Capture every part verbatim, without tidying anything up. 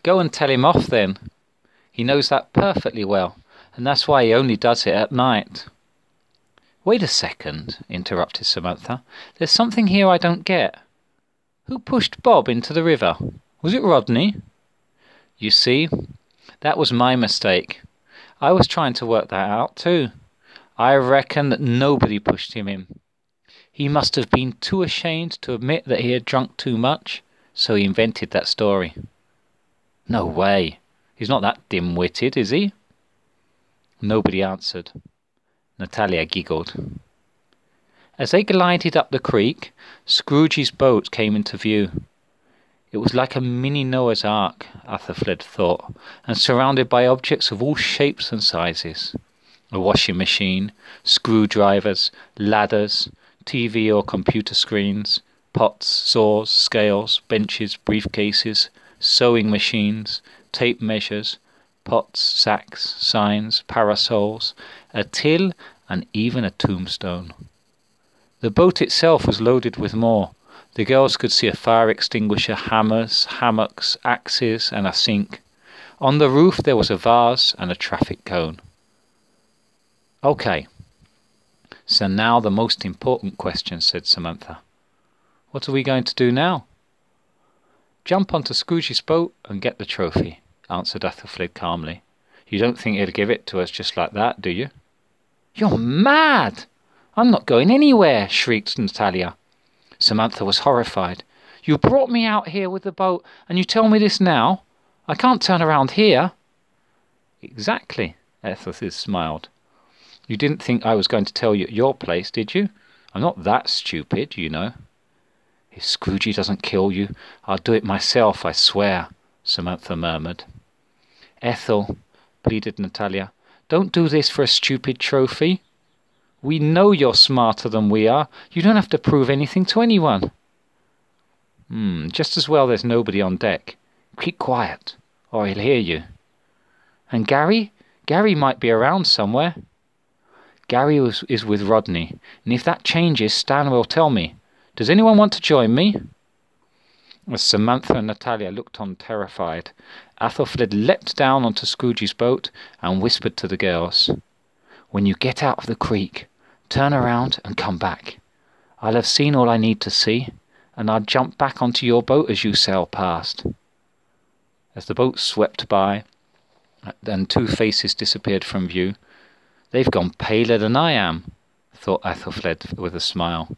Go and tell him off then. He knows that perfectly well, and that's why he only does it at night." "Wait a second," interrupted Samantha. "There's something here I don't get. Who pushed Bob into the river? Was it Rodney?" "You see, that was my mistake. I was trying to work that out too. I reckon that nobody pushed him in. He must have been too ashamed to admit that he had drunk too much, so he invented that story." "No way. He's not that dim-witted, is he?" Nobody answered. Natalia giggled. As they glided up the creek, Scrooge's boat came into view. It was like a mini Noah's Ark, Athelflaed thought, and surrounded by objects of all shapes and sizes. A washing machine, screwdrivers, ladders, T V or computer screens, pots, saws, scales, benches, briefcases, sewing machines, tape measures, pots, sacks, signs, parasols, a till, and even a tombstone. The boat itself was loaded with more. The girls could see a fire extinguisher, hammers, hammocks, axes, and a sink. On the roof there was a vase and a traffic cone. "Okay, so now the most important question," said Samantha. "What are we going to do now?" "Jump onto Scrooge's boat and get the trophy," answered Athelflaed calmly. "You don't think he'll give it to us just like that, do you?" "You're mad! I'm not going anywhere!" shrieked Natalia. Samantha was horrified. "You brought me out here with the boat, and you tell me this now? I can't turn around here." "Exactly," Athelflaed smiled. "You didn't think I was going to tell you at your place, did you? I'm not that stupid, you know." "If Scroogey doesn't kill you, I'll do it myself, I swear," Samantha murmured. "Ethel," pleaded Natalia, "don't do this for a stupid trophy. We know you're smarter than we are. You don't have to prove anything to anyone." Hmm, just as well there's nobody on deck. Keep quiet, or he'll hear you." "And Gary? Gary might be around somewhere." "Gary was, is with Rodney, and if that changes, Stan will tell me. Does anyone want to join me?" As Samantha and Natalia looked on terrified, Athelflaed leapt down onto Scrooge's boat and whispered to the girls, "When you get out of the creek, turn around and come back. I'll have seen all I need to see, and I'll jump back onto your boat as you sail past." As the boat swept by, and two faces disappeared from view, "They've gone paler than I am," thought Athelflaed with a smile.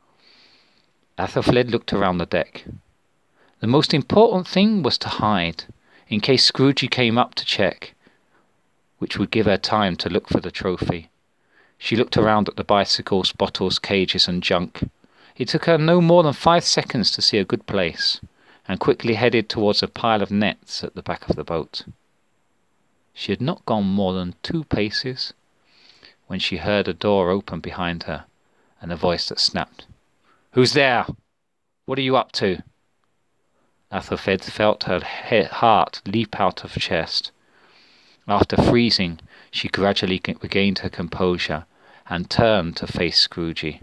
Athelflaed looked around the deck. The most important thing was to hide, in case Scrooge came up to check, which would give her time to look for the trophy. She looked around at the bicycles, bottles, cages, and junk. It took her no more than five seconds to see a good place, and quickly headed towards a pile of nets at the back of the boat. She had not gone more than two paces when she heard a door open behind her, and a voice that snapped, "Who's there? What are you up to?" Athelflaed felt her heart leap out of her chest. After freezing, she gradually regained her composure and turned to face Scrooge.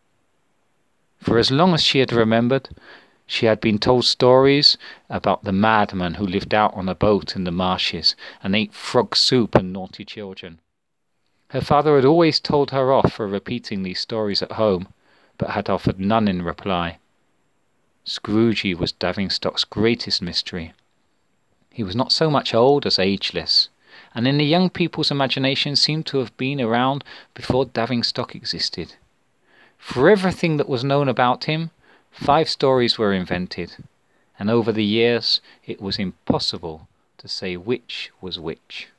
For as long as she had remembered, she had been told stories about the madman who lived out on a boat in the marshes and ate frog soup and naughty children. Her father had always told her off for repeating these stories at home, but had offered none in reply. Scrooge was Davingstock's greatest mystery. He was not so much old as ageless, and in the young people's imagination seemed to have been around before Davingstock existed. For everything that was known about him, five stories were invented, and over the years it was impossible to say which was which.